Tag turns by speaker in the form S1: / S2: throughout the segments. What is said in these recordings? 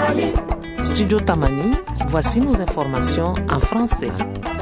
S1: Studio Tamani, voici nos informations en français.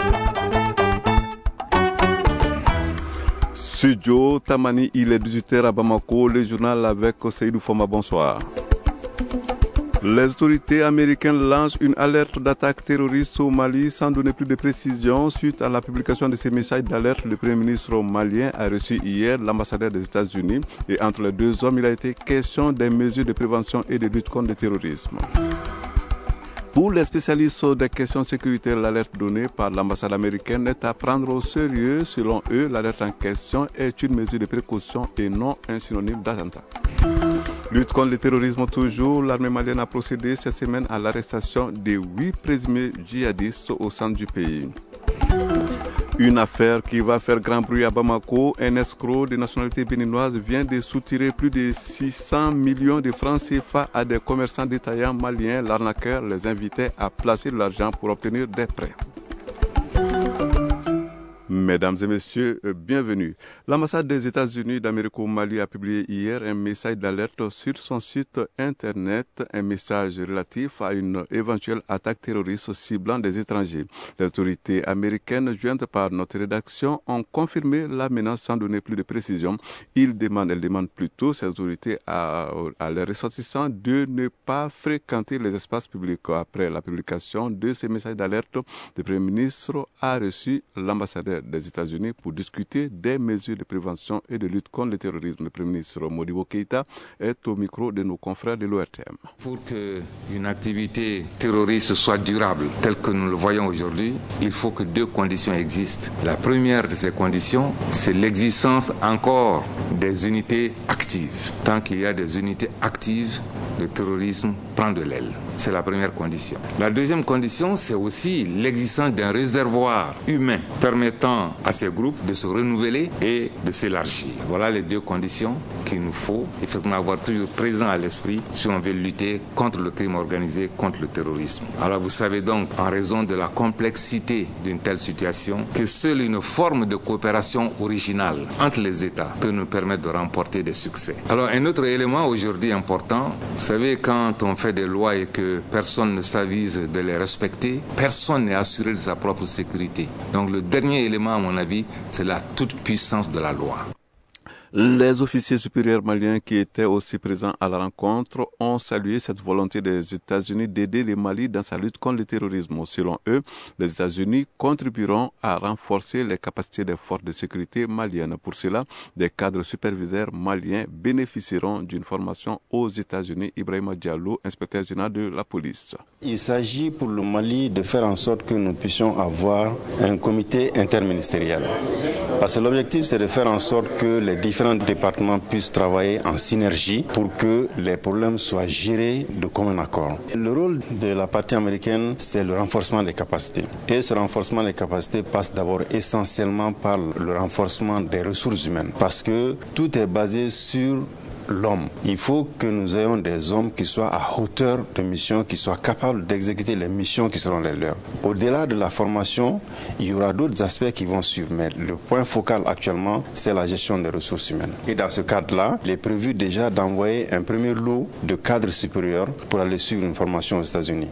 S2: Studio Tamani, il est 18h à Bamako, le journal avec Seydou Foma, bonsoir. Les autorités américaines lancent une alerte d'attaque terroriste au Mali sans donner plus de précisions suite à la publication de ces messages d'alerte. Le Premier ministre malien a reçu hier l'ambassadeur des États-Unis et entre les deux hommes, il a été question des mesures de prévention et de lutte contre le terrorisme. Pour les spécialistes des questions sécuritaires, l'alerte donnée par l'ambassade américaine est à prendre au sérieux. Selon eux, l'alerte en question est une mesure de précaution et non un synonyme d'attentat. Lutte contre le terrorisme toujours, l'armée malienne a procédé cette semaine à l'arrestation de 8 présumés djihadistes au centre du pays. Une affaire qui va faire grand bruit à Bamako. Un escroc de nationalité béninoise vient de soutirer plus de 600 millions de francs CFA à des commerçants détaillants maliens. L'arnaqueur les invitait à placer de l'argent pour obtenir des prêts. Mesdames et messieurs, bienvenue. L'ambassade des États-Unis d'Amérique au Mali a publié hier un message d'alerte sur son site internet, un message relatif à une éventuelle attaque terroriste ciblant des étrangers. Les autorités américaines, jointes par notre rédaction, ont confirmé la menace sans donner plus de précisions. Elles demandent plutôt ces autorités à les ressortissants de ne pas fréquenter les espaces publics. Après la publication de ces messages d'alerte, le Premier ministre a reçu l'ambassadeur des États-Unis pour discuter des mesures de prévention et de lutte contre le terrorisme. Le Premier ministre Modibo Keïta est au micro de nos confrères de l'ORTM.
S3: Pour qu'une activité terroriste soit durable, telle que nous le voyons aujourd'hui, il faut que deux conditions existent. La première de ces conditions, c'est l'existence encore des unités actives. Tant qu'il y a des unités actives, le terrorisme prend de l'aile. C'est la première condition. La deuxième condition, c'est aussi l'existence d'un réservoir humain permettant à ces groupes de se renouveler et de s'élargir. Voilà les deux conditions qu'il nous faut effectivement avoir toujours présent à l'esprit si on veut lutter contre le crime organisé, contre le terrorisme. Alors vous savez donc, en raison de la complexité d'une telle situation, que seule une forme de coopération originale entre les États peut nous permettre de remporter des succès. Alors un autre élément aujourd'hui important, vous savez, quand on fait des lois et que personne ne s'avise de les respecter, personne n'est assuré de sa propre sécurité. Donc le dernier élément, à mon avis, c'est la toute-puissance de la loi.
S2: Les officiers supérieurs maliens qui étaient aussi présents à la rencontre ont salué cette volonté des États-Unis d'aider le Mali dans sa lutte contre le terrorisme. Selon eux, les États-Unis contribueront à renforcer les capacités des forces de sécurité maliennes. Pour cela, des cadres superviseurs maliens bénéficieront d'une formation aux États-Unis. Ibrahima Diallo, inspecteur général de la police.
S4: Il s'agit pour le Mali de faire en sorte que nous puissions avoir un comité interministériel. Parce que l'objectif, c'est de faire en sorte que les différents départements puissent travailler en synergie pour que les problèmes soient gérés de commun accord. Le rôle de la partie américaine, c'est le renforcement des capacités. Et ce renforcement des capacités passe d'abord essentiellement par le renforcement des ressources humaines. Parce que tout est basé sur l'homme. Il faut que nous ayons des hommes qui soient à hauteur de mission, qui soient capables d'exécuter les missions qui seront les leurs. Au-delà de la formation, il y aura d'autres aspects qui vont suivre. Mais le point focal actuellement, c'est la gestion des ressources humaines. Et dans ce cadre-là, il est prévu déjà d'envoyer un premier lot de cadres supérieurs pour aller suivre une formation aux États-Unis.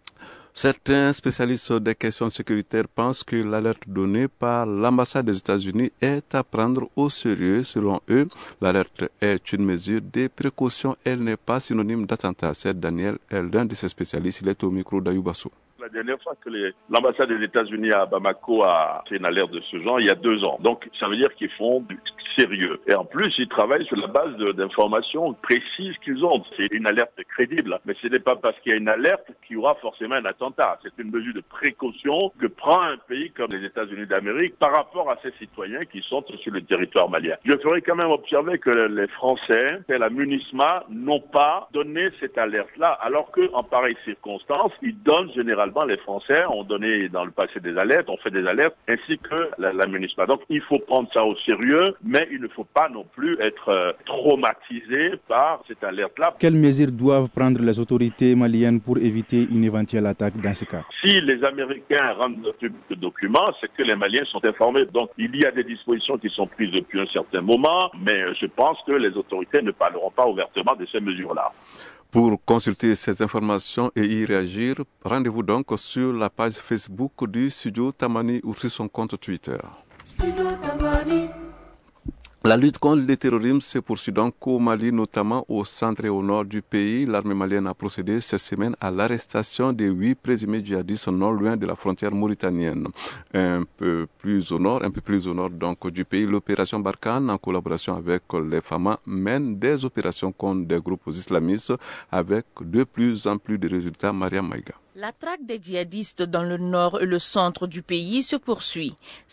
S2: Certains spécialistes des questions sécuritaires pensent que l'alerte donnée par l'ambassade des États-Unis est à prendre au sérieux. Selon eux, l'alerte est une mesure de précaution. Elle n'est pas synonyme d'attentat. C'est Daniel, l'un de ces spécialistes. Il est au micro d'Ayoubasso.
S5: La dernière fois que l'ambassade des États-Unis à Bamako a fait une alerte de ce genre, il y a 2 ans. Donc, ça veut dire qu'ils font du sérieux. Et en plus, ils travaillent sur la base d'informations précises qu'ils ont. C'est une alerte crédible. Mais ce n'est pas parce qu'il y a une alerte qu'il y aura forcément un attentat. C'est une mesure de précaution que prend un pays comme les États-Unis d'Amérique par rapport à ses citoyens qui sont sur le territoire malien. Je ferai quand même observer que les Français et la MUNISMA n'ont pas donné cette alerte-là, alors qu'en pareille circonstance, ils donnent généralement, les Français ont donné dans le passé des alertes, ont fait des alertes, ainsi que la MUNISMA. Donc il faut prendre ça au sérieux, mais il ne faut pas non plus être traumatisé par cette alerte-là.
S6: Quelles mesures doivent prendre les autorités maliennes pour éviter une éventuelle attaque dans ce cas?
S5: Si les Américains rendent ce document, c'est que les Maliens sont informés. Donc il y a des dispositions qui sont prises depuis un certain moment, mais je pense que les autorités ne parleront pas ouvertement de ces mesures-là.
S2: Pour consulter ces informations et y réagir, rendez-vous donc sur la page Facebook du Studio Tamani ou sur son compte Twitter. La lutte contre le terrorisme se poursuit donc au Mali, notamment au centre et au nord du pays. L'armée malienne a procédé cette semaine à l'arrestation de 8 présumés djihadistes non loin de la frontière mauritanienne. Un peu plus au nord donc du pays, l'opération Barkhane, en collaboration avec les FAMA, mène des opérations contre des groupes islamistes avec de plus en plus de résultats. Maria Maïga.
S1: La traque des djihadistes dans le nord et le centre du pays se poursuit.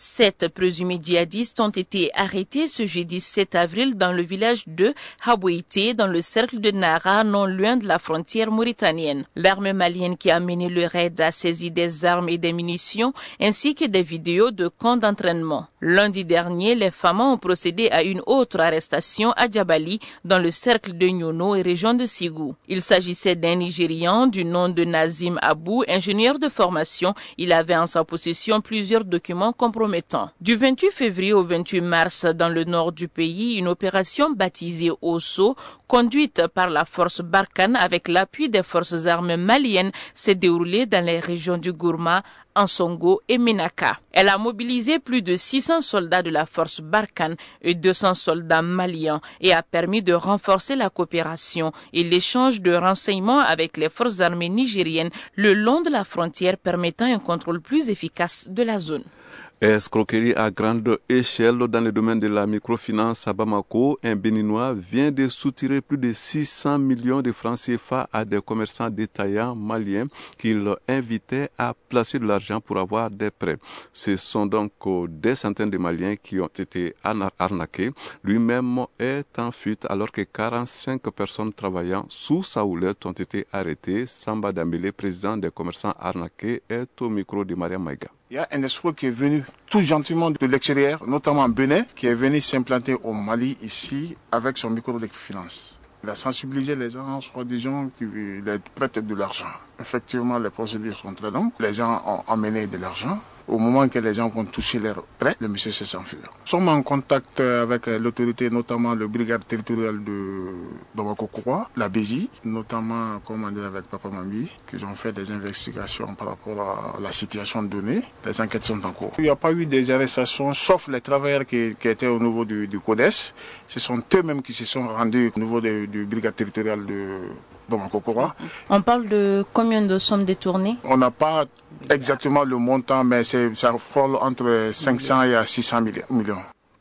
S1: 7 présumés djihadistes ont été arrêtés ce jeudi 7 avril dans le village de Habouité, dans le cercle de Nara, non loin de la frontière mauritanienne. L'armée malienne qui a mené le raid a saisi des armes et des munitions, ainsi que des vidéos de camps d'entraînement. Lundi dernier, les femmes ont procédé à une autre arrestation à Djabali, dans le cercle de Nyono et région de Sigou. Il s'agissait d'un Nigérian du nom de Nazim Abou, ingénieur de formation. Il avait en sa possession plusieurs documents compromettants. Du 28 février au 28 mars, dans le nord du pays, une opération baptisée Osso, conduite par la force Barkhane avec l'appui des forces armées maliennes, s'est déroulée dans les régions du Gourma, Ansongo et Menaka. Elle a mobilisé plus de 600 soldats de la force Barkhane et 200 soldats maliens et a permis de renforcer la coopération et l'échange de renseignements avec les forces armées nigériennes le long de la frontière, permettant un contrôle plus efficace de la zone.
S2: Escroquerie à grande échelle dans le domaine de la microfinance à Bamako. Un Béninois vient de soutirer plus de 600 millions de francs CFA à des commerçants détaillants maliens qu'il invitait à placer de l'argent pour avoir des prêts. Ce sont donc des centaines de Maliens qui ont été arnaqués. Lui-même est en fuite alors que 45 personnes travaillant sous sa houlette ont été arrêtées. Samba Dambélé, président des commerçants arnaqués, est au micro de Maria Maïga.
S7: Il y a un escroc qui est venu tout gentiment de l'extérieur, notamment en Bénin, qui est venu s'implanter au Mali ici avec son microfinance. Il a sensibilisé les gens, soit des gens qui les prêtent de l'argent. Effectivement, les procédures sont très longues. Les gens ont amené de l'argent. Au moment que les gens vont toucher leurs prêts, le monsieur se sent fuir. Nous sommes en contact avec l'autorité, notamment le brigade territoriale de Bamako-Koura, la BJ, notamment commandé avec Papa Mambi, qui ont fait des investigations par rapport à la situation donnée. Les enquêtes sont en cours. Il n'y a pas eu des arrestations, sauf les travailleurs qui étaient au niveau du CODES. Ce sont eux-mêmes qui se sont rendus au niveau du brigade territoriale de Bamako-Koura.
S1: On parle de combien de sommes détournées?
S7: On n'a pas exactement le montant, mais ça frôle entre 500 et 600 millions.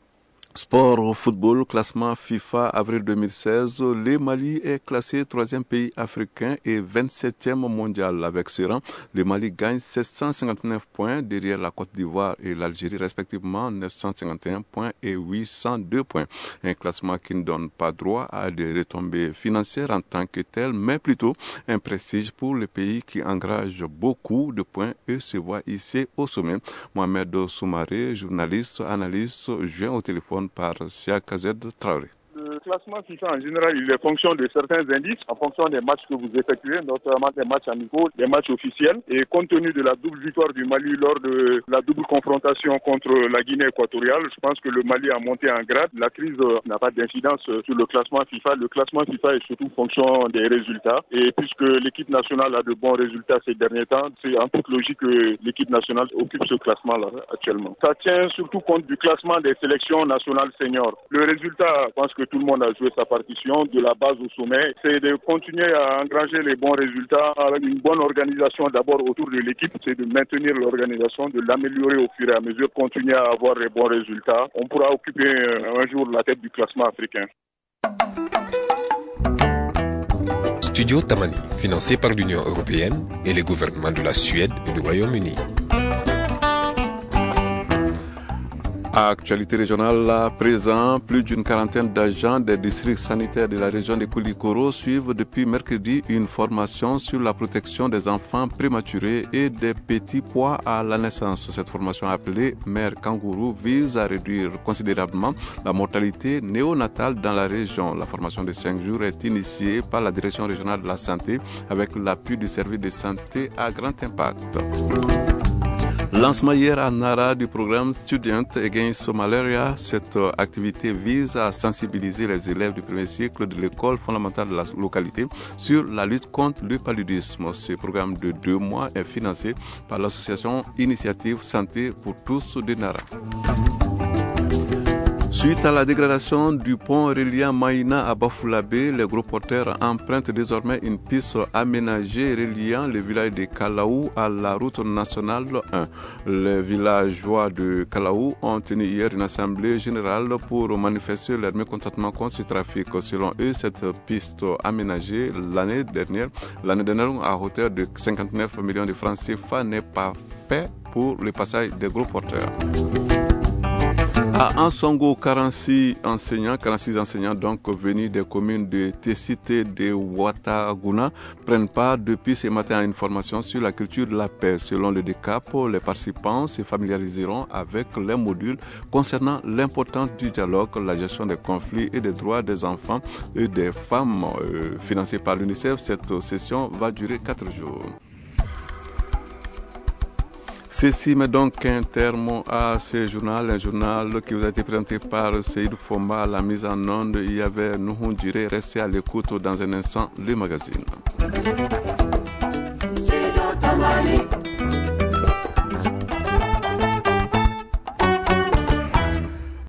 S2: Sport football, classement FIFA avril 2016, le Mali est classé 3e pays africain et 27e mondial. Avec ce rang, le Mali gagne 759 points derrière la Côte d'Ivoire et l'Algérie respectivement 951 points et 802 points. Un classement qui ne donne pas droit à des retombées financières en tant que tel, mais plutôt un prestige pour le pays qui engage beaucoup de points et se voit ici au sommet. Mohamed Soumaré, journaliste, analyste, joint au téléphone par Siakazed Traoré.
S5: Le classement FIFA en général, il est fonction de certains indices, en fonction des matchs que vous effectuez, notamment des matchs amicaux, des matchs officiels. Et compte tenu de la double victoire du Mali lors de la double confrontation contre la Guinée équatoriale, je pense que le Mali a monté en grade. La crise n'a pas d'incidence sur le classement FIFA. Le classement FIFA est surtout fonction des résultats. Et puisque l'équipe nationale a de bons résultats ces derniers temps, c'est en toute logique que l'équipe nationale occupe ce classement-là actuellement. Ça tient surtout compte du classement des sélections nationales seniors. Le résultat, je pense que tout le monde a joué sa partition, de la base au sommet. C'est de continuer à engranger les bons résultats avec une bonne organisation d'abord autour de l'équipe. C'est de maintenir l'organisation, de l'améliorer au fur et à mesure, continuer à avoir les bons résultats. On pourra occuper un jour la tête du classement africain.
S8: Studio Tamani, financé par l'Union européenne et les gouvernements de la Suède et du Royaume-Uni.
S2: Actualité régionale à présent, plus d'une quarantaine d'agents des districts sanitaires de la région de Koulikoro suivent depuis mercredi une formation sur la protection des enfants prématurés et des petits pois à la naissance. Cette formation appelée Mère Kangourou vise à réduire considérablement la mortalité néonatale dans la région. La formation de 5 jours est initiée par la Direction régionale de la santé avec l'appui du service de santé à grand impact. Lancement hier à Nara du programme Student Against Malaria. Cette activité vise à sensibiliser les élèves du premier cycle de l'école fondamentale de la localité sur la lutte contre le paludisme. Ce programme de 2 mois est financé par l'association Initiative Santé pour tous de Nara. Suite à la dégradation du pont reliant Maïna à Bafoulabé, les gros porteurs empruntent désormais une piste aménagée reliant le village de Kalaou à la route nationale 1. Les villageois de Kalaou ont tenu hier une assemblée générale pour manifester leur mécontentement contre ce trafic. Selon eux, cette piste aménagée l'année dernière à hauteur de 59 millions de francs CFA n'est pas faite pour le passage des gros porteurs. À Ansongo, 46 enseignants donc venus des communes de Tessit et de Ouattaguna prennent part depuis ce matin à une formation sur la culture de la paix. Selon le DECAP, les participants se familiariseront avec les modules concernant l'importance du dialogue, la gestion des conflits et des droits des enfants et des femmes. Financée par l'UNICEF, cette session va durer 4 jours. Ceci met donc un terme à ce journal, un journal qui vous a été présenté par Seydou Fomba à la mise en onde. Il y avait Nouhou Diré, restez à l'écoute dans un instant, le magazine.